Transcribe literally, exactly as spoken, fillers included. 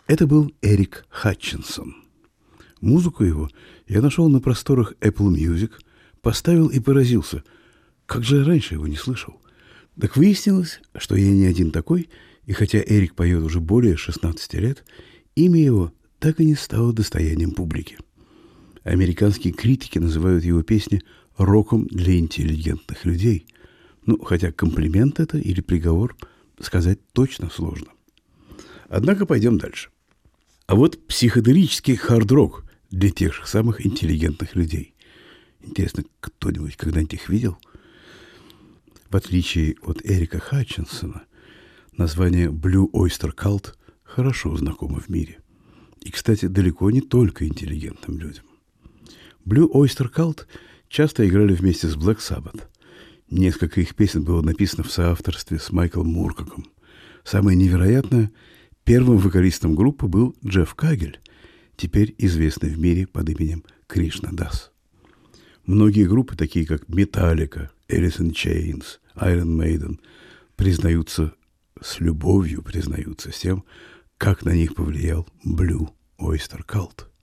Это был Эрик Хатчинсон. Музыку его я нашел на просторах Apple Music, поставил и поразился. Как же я раньше его не слышал? Так выяснилось, что я не один такой, и хотя Эрик поет уже более шестнадцати лет, имя его так и не стало достоянием публики. Американские критики называют его песни роком для интеллигентных людей. Ну, хотя комплимент это или приговор сказать точно сложно. Однако пойдем дальше. А вот психоделический хард-рок для тех же самых интеллигентных людей. Интересно, кто-нибудь когда-нибудь их видел? В отличие от Эрика Хатчинсона, название Blue Oyster Cult хорошо знакомо в мире. И, кстати, далеко не только интеллигентным людям. Blue Oyster Cult часто играли вместе с Black Sabbath. Несколько их песен было написано в соавторстве с Майклом Муркоком. Самое невероятное, первым вокалистом группы был Джефф Кагель, теперь известный в мире под именем Кришна Дас. Многие группы, такие как Metallica, Alice in Chains, Iron Maiden, признаются, с любовью признаются с тем, как на них повлиял Blue Oyster Cult.